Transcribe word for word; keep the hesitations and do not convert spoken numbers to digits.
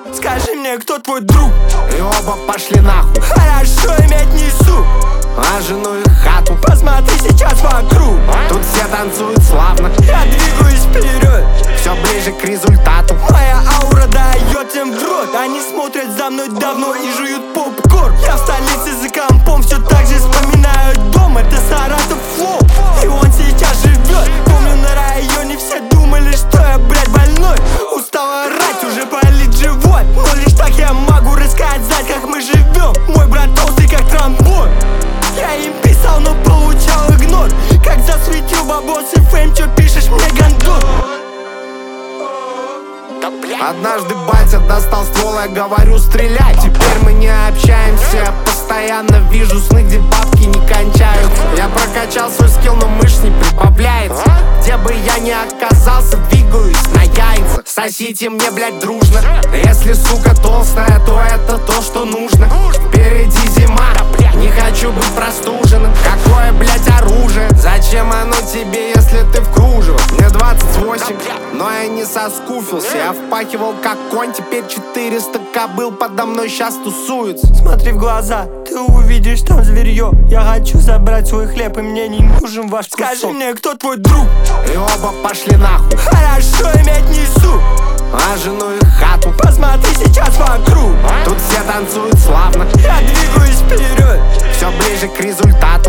Скажи мне, кто твой друг? И оба пошли нахуй. Хорошо, иметь несу, а жену и хату. Посмотри сейчас вокруг. Тут все танцуют славно. Я двигаюсь вперед, все ближе к результату. Моя аура дает им в рот. Они смотрят за мной давно и жуют попкорн. Я в столице за компом, все так же вспоминаю дом. Это Саратов флоу, и он сейчас живет. Помню, на районе все думали, что я, блядь, больной. Устал орать, уже болит живот, но лишь так я могу рассказать, как мы живем. Мой брат толстый, как тромбон. Я им писал, но получал игнор. Как засветил бабос и фейм, чё пишешь мне, гандон? Однажды батя достал ствол, я говорю стрелять. Теперь мы не общаемся, постоянно вижу сны, где бабки не кончаются. Я прокачал свой скилл, но мышц не прибавляется. Где бы я ни оказался, двигаюсь на яйца. Сосите мне, блядь, дружно. Если сука толстая, то это то, что нужно. Впереди зима, не хочу быть простуженным. Какое, блядь, оружие? Зачем оно тебе, если ты в кружево? Мне двадцать восемь, но я не соскуфился. Я впахивал как конь, теперь четыреста кобыл подо мной сейчас тусуются. Смотри в глаза, ты увидишь там зверье. Я хочу забрать свой хлеб, и мне не нужен ваш кусок. Скажи мне, кто твой друг? И оба пошли нахуй. Хорошо, иметь несу, а жену и хату. Посмотри сейчас вокруг. Тут все танцуют славно. Я двигаюсь вперед, все ближе к результату.